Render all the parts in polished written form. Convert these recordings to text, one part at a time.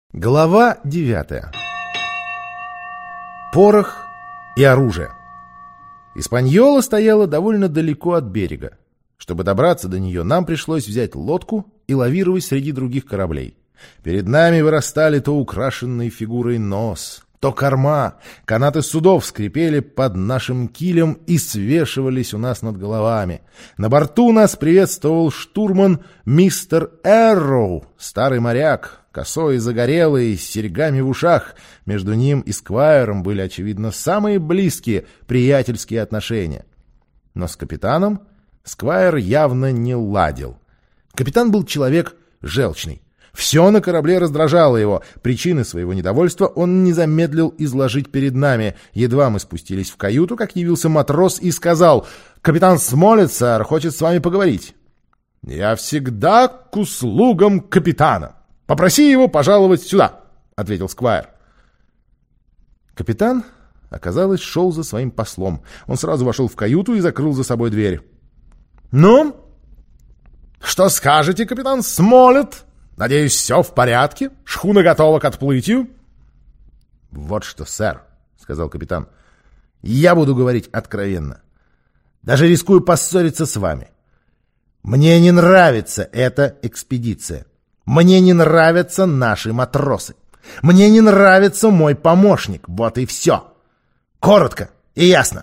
Глава 9. Порох и оружие. Испаньола стояла довольно далеко от берега. Чтобы добраться до нее, нам пришлось взять лодку и лавировать среди других кораблей. Перед нами вырастали то украшенные фигурой нос, то корма. Канаты судов скрипели под нашим килем и свешивались у нас над головами. На борту нас приветствовал штурман мистер Эрроу, старый моряк, косой и загорелый, с серьгами в ушах. Между ним и Сквайром были, очевидно, самые близкие приятельские отношения. Но с капитаном Сквайр явно не ладил. Капитан был человек желчный. Все на корабле раздражало его. Причины своего недовольства он не замедлил изложить перед нами. Едва мы спустились в каюту, как явился матрос и сказал: «Капитан Смолет, сэр, хочет с вами поговорить». «Я всегда к услугам капитана. Попроси его пожаловать сюда», — ответил Сквайр. Капитан, оказалось, шел за своим послом. Он сразу вошел в каюту и закрыл за собой дверь. «Ну, что скажете, капитан Смолет? Надеюсь, все в порядке? Шхуна готова к отплытию?» «Вот что, сэр», — сказал капитан, — «я буду говорить откровенно. Даже рискую поссориться с вами. Мне не нравится эта экспедиция. Мне не нравятся наши матросы. Мне не нравится мой помощник. Вот и все. Коротко и ясно».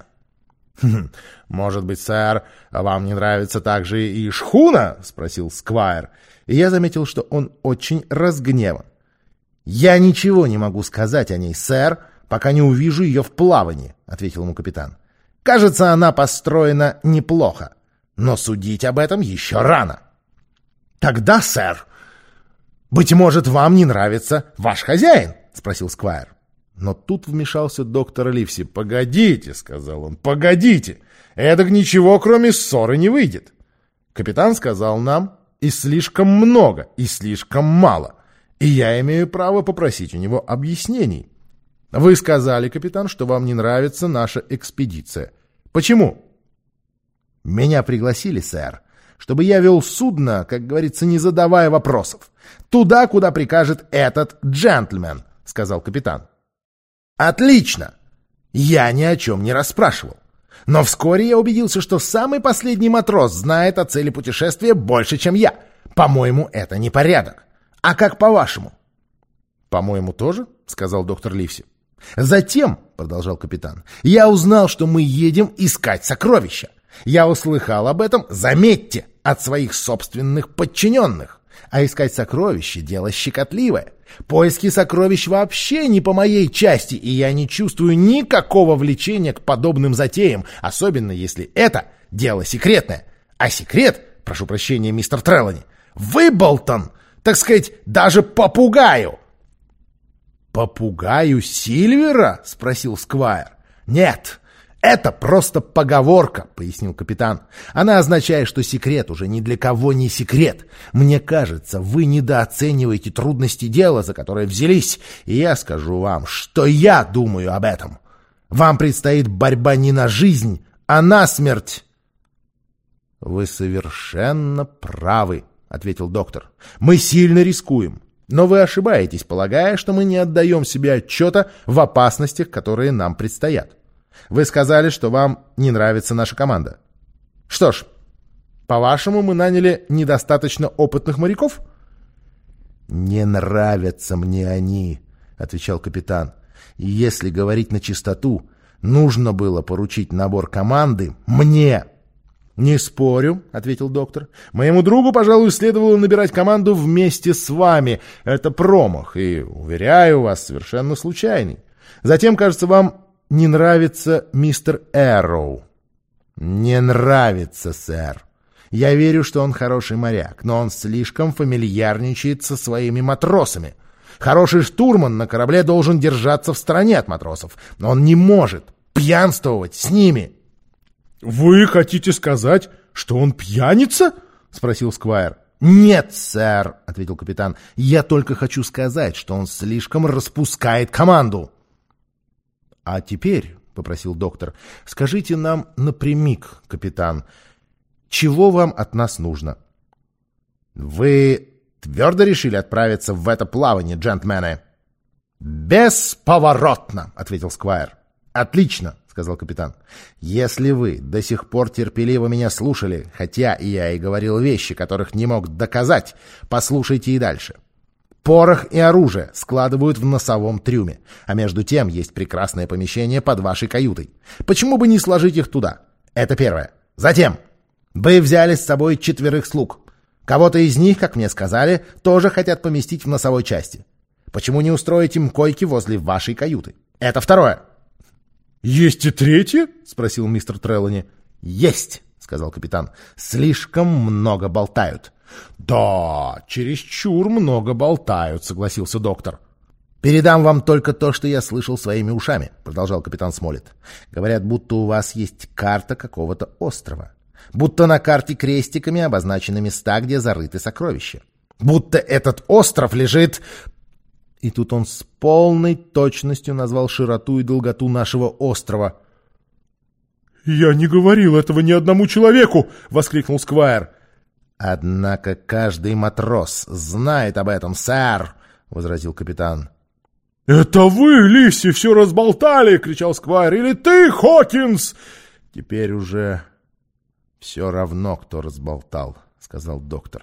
«Может быть, сэр, вам не нравится также и шхуна?» — спросил Сквайр. И я заметил, что он очень разгневан. «Я ничего не могу сказать о ней, сэр, пока не увижу ее в плавании», — ответил ему капитан. «Кажется, она построена неплохо, но судить об этом еще рано». «Тогда, сэр, быть может, вам не нравится ваш хозяин?» — спросил Сквайр. Но тут вмешался доктор Ливси. «Погодите», — сказал он, — «погодите. Эдак ничего, кроме ссоры, не выйдет. Капитан сказал нам и слишком много, и слишком мало, и я имею право попросить у него объяснений. Вы сказали, капитан, что вам не нравится наша экспедиция. Почему?» «Меня пригласили, сэр, чтобы я вел судно, как говорится, не задавая вопросов. Туда, куда прикажет этот джентльмен», — сказал капитан. «Отлично! Я ни о чем не расспрашивал. Но вскоре я убедился, что самый последний матрос знает о цели путешествия больше, чем я. По-моему, это непорядок. А как по-вашему?» «По-моему, тоже», — сказал доктор Ливси. «Затем, — продолжал капитан, — я узнал, что мы едем искать сокровища. Я услыхал об этом, заметьте, от своих собственных подчиненных. А искать сокровища — дело щекотливое. Поиски сокровищ вообще не по моей части, и я не чувствую никакого влечения к подобным затеям, особенно если это дело секретное. А секрет, прошу прощения, мистер Трелани, выболтан, так сказать, даже попугаю». «Попугаю Сильвера?» — спросил Сквайр. «Нет, это просто поговорка», — пояснил капитан. «Она означает, что секрет уже ни для кого не секрет. Мне кажется, вы недооцениваете трудности дела, за которое взялись, и я скажу вам, что я думаю об этом. Вам предстоит борьба не на жизнь, а на смерть». «Вы совершенно правы», — ответил доктор. «Мы сильно рискуем. Но вы ошибаетесь, полагая, что мы не отдаем себе отчета в опасностях, которые нам предстоят. Вы сказали, что вам не нравится наша команда. Что ж, по-вашему, мы наняли недостаточно опытных моряков?» «Не нравятся мне они», — отвечал капитан. «И если говорить на чистоту, нужно было поручить набор команды мне». «Не спорю», — ответил доктор. «Моему другу, пожалуй, следовало набирать команду вместе с вами. Это промах, и, уверяю вас, совершенно случайный. Затем, кажется, вам не нравится мистер Эрроу». «Не нравится, сэр. Я верю, что он хороший моряк, но он слишком фамильярничает со своими матросами. Хороший штурман на корабле должен держаться в стороне от матросов, но он не может пьянствовать с ними». «Вы хотите сказать, что он пьяница?» — спросил Сквайр. «Нет, сэр», — ответил капитан. «Я только хочу сказать, что он слишком распускает команду». «А теперь, — попросил доктор, — скажите нам напрямик, капитан, чего вам от нас нужно?» «Вы твердо решили отправиться в это плавание, джентльмены?» «Бесповоротно!» — ответил Сквайр. «Отлично!» — сказал капитан. «Если вы до сих пор терпеливо меня слушали, хотя я и говорил вещи, которых не мог доказать, послушайте и дальше. Порох и оружие складывают в носовом трюме, а между тем есть прекрасное помещение под вашей каютой. Почему бы не сложить их туда? Это первое. Затем, вы взяли с собой 4 слуг. Кого-то из них, как мне сказали, тоже хотят поместить в носовой части. Почему не устроить им койки возле вашей каюты? Это второе». «Есть и третье?» — спросил мистер Треллани. «Есть», — сказал капитан. «Слишком много болтают». «Да, чересчур много болтают», — согласился доктор. «Передам вам только то, что я слышал своими ушами», — продолжал капитан Смоллет. «Говорят, будто у вас есть карта какого-то острова. Будто на карте крестиками обозначены места, где зарыты сокровища. Будто этот остров лежит...» И тут он с полной точностью назвал широту и долготу нашего острова. «Я не говорил этого ни одному человеку!» — воскликнул Сквайр. «Однако каждый матрос знает об этом, сэр!» — возразил капитан. «Это вы, Ливси, все разболтали!» — кричал Сквайр. «Или ты, Хокинс?» «Теперь уже все равно, кто разболтал», — сказал доктор.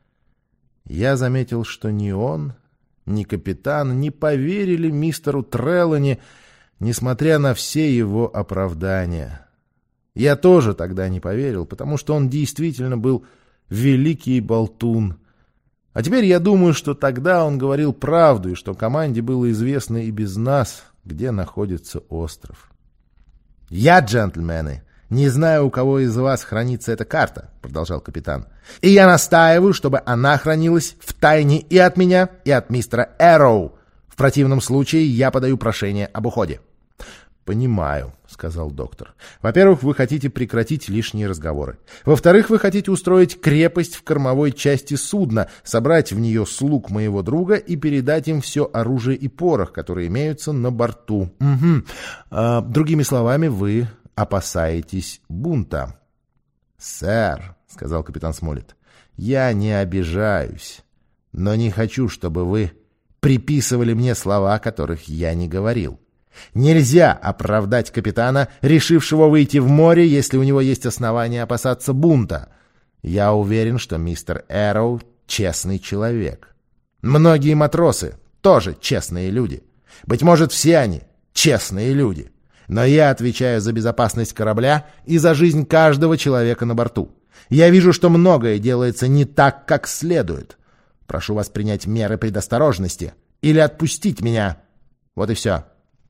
Я заметил, что ни он, ни капитан не поверили мистеру Треллани, несмотря на все его оправдания. Я тоже тогда не поверил, потому что он действительно был великий болтун. А теперь я думаю, что тогда он говорил правду, и что команде было известно и без нас, где находится остров. «Я, джентльмены, не знаю, у кого из вас хранится эта карта», — продолжал капитан. «И я настаиваю, чтобы она хранилась в тайне и от меня, и от мистера Эроу. В противном случае я подаю прошение об уходе». «Понимаю», — сказал доктор. «Во-первых, вы хотите прекратить лишние разговоры. Во-вторых, вы хотите устроить крепость в кормовой части судна, собрать в нее слуг моего друга и передать им все оружие и порох, которые имеются на борту. Угу. Другими словами, вы опасаетесь бунта». «Сэр», — сказал капитан Смоллет, — «я не обижаюсь, но не хочу, чтобы вы приписывали мне слова, которых я не говорил. Нельзя оправдать капитана, решившего выйти в море, если у него есть основания опасаться бунта. Я уверен, что мистер Эроу честный человек. Многие матросы тоже честные люди. Быть может, все они честные люди. Но я отвечаю за безопасность корабля и за жизнь каждого человека на борту. Я вижу, что многое делается не так, как следует. Прошу вас принять меры предосторожности или отпустить меня. Вот и все».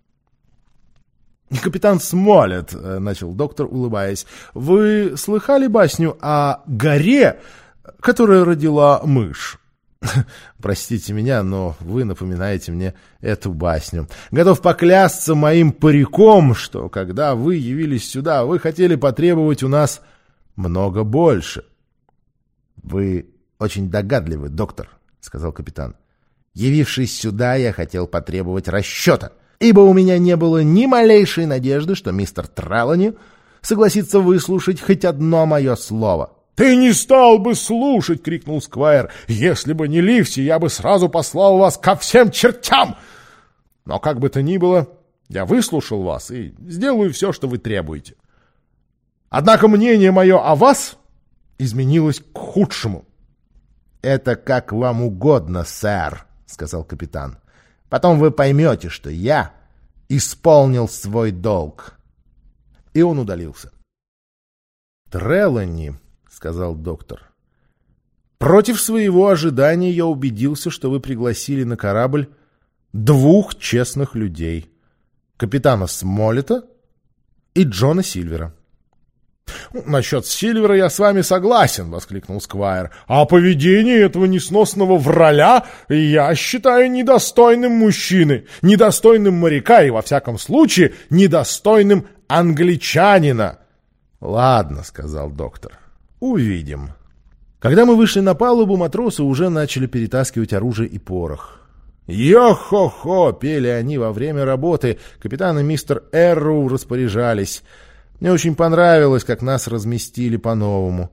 «Капитан Смоллет», — начал доктор, улыбаясь, — «вы слыхали басню о горе, которая родила мышь?» «Простите меня, но вы напоминаете мне эту басню. Готов поклясться моим париком, что, когда вы явились сюда, вы хотели потребовать у нас много больше». «Вы очень догадливый, доктор», — сказал капитан. «Явившись сюда, я хотел потребовать расчета, ибо у меня не было ни малейшей надежды, что мистер Треллани согласится выслушать хоть одно мое слово». «Ты не стал бы слушать!» — крикнул Сквайр. «Если бы не Ливси, я бы сразу послал вас ко всем чертям! Но как бы то ни было, я выслушал вас и сделаю все, что вы требуете. Однако мнение мое о вас изменилось к худшему». «Это как вам угодно, сэр», — сказал капитан. «Потом вы поймете, что я исполнил свой долг». И он удалился. «Треллани», — сказал доктор, — «против своего ожидания я убедился, что вы пригласили на корабль 2 честных людей — капитана Смоллета и Джона Сильвера». «Насчет Сильвера я с вами согласен», — воскликнул Сквайр. «А поведение этого несносного враля я считаю недостойным мужчины, недостойным моряка и, во всяком случае, недостойным англичанина». «Ладно», — сказал доктор, — «увидим». Когда мы вышли на палубу, матросы уже начали перетаскивать оружие и порох. «Йо-хо-хо!» — пели они во время работы. Капитан и мистер Эроу распоряжались. Мне очень понравилось, как нас разместили по-новому.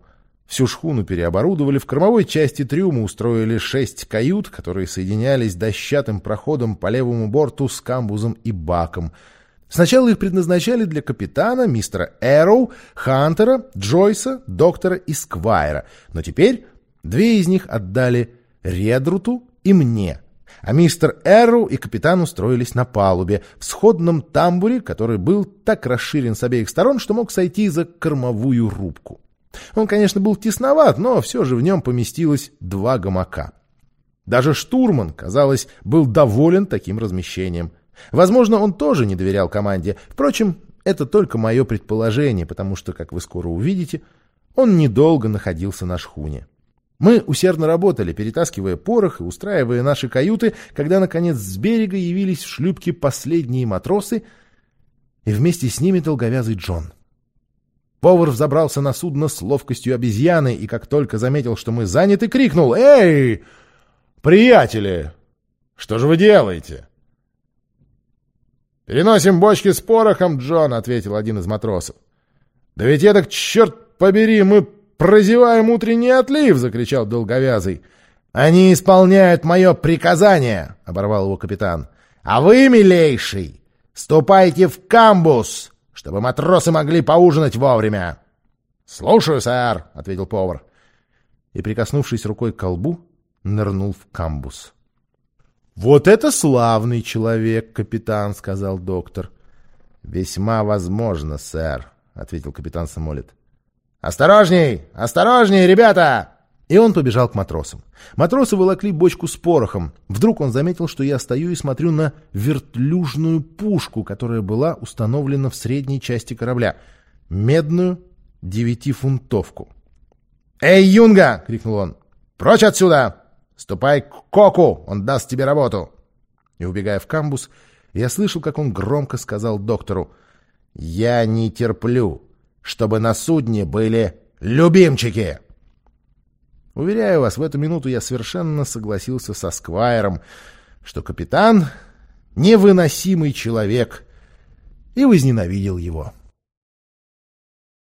Всю шхуну переоборудовали, в кормовой части трюма устроили 6 кают, которые соединялись дощатым проходом по левому борту с камбузом и баком. Сначала их предназначали для капитана, мистера Эроу, Хантера, Джойса, доктора и Сквайра, но теперь 2 из них отдали Редруту и мне, а мистер Эроу и капитан устроились на палубе, в сходном тамбуре, который был так расширен с обеих сторон, что мог сойти за кормовую рубку. Он, конечно, был тесноват, но все же в нем поместилось 2 гамака. Даже штурман, казалось, был доволен таким размещением. Возможно, он тоже не доверял команде. Впрочем, это только мое предположение, потому что, как вы скоро увидите, он недолго находился на шхуне. Мы усердно работали, перетаскивая порох и устраивая наши каюты, когда, наконец, с берега явились в шлюпке последние матросы и вместе с ними долговязый Джон. Повар взобрался на судно с ловкостью обезьяны и, как только заметил, что мы заняты, крикнул: «Эй, приятели, что же вы делаете?» «Переносим бочки с порохом, Джон», — ответил один из матросов. «Да ведь я так, черт побери, мы прозеваем утренний отлив!» — закричал долговязый. «Они исполняют мое приказание!» — оборвал его капитан. «А вы, милейший, ступайте в камбуз, чтобы матросы могли поужинать вовремя!» «Слушаю, сэр!» — ответил повар. И, прикоснувшись рукой к колбу, нырнул в камбуз. «Вот это славный человек, капитан!» — сказал доктор. «Весьма возможно, сэр», — ответил капитан Смолетт. «Осторожней! Осторожней, ребята!» И он побежал к матросам. Матросы волокли бочку с порохом. Вдруг он заметил, что я стою и смотрю на вертлюжную пушку, которая была установлена в средней части корабля. Медную 9-фунтовку. «Эй, юнга!» — крикнул он. «Прочь отсюда! Ступай к Коку, он даст тебе работу!» И, убегая в камбуз, я слышал, как он громко сказал доктору: «Я не терплю, чтобы на судне были любимчики!» Уверяю вас, в эту минуту я совершенно согласился со Сквайром, что капитан — невыносимый человек, и возненавидел его.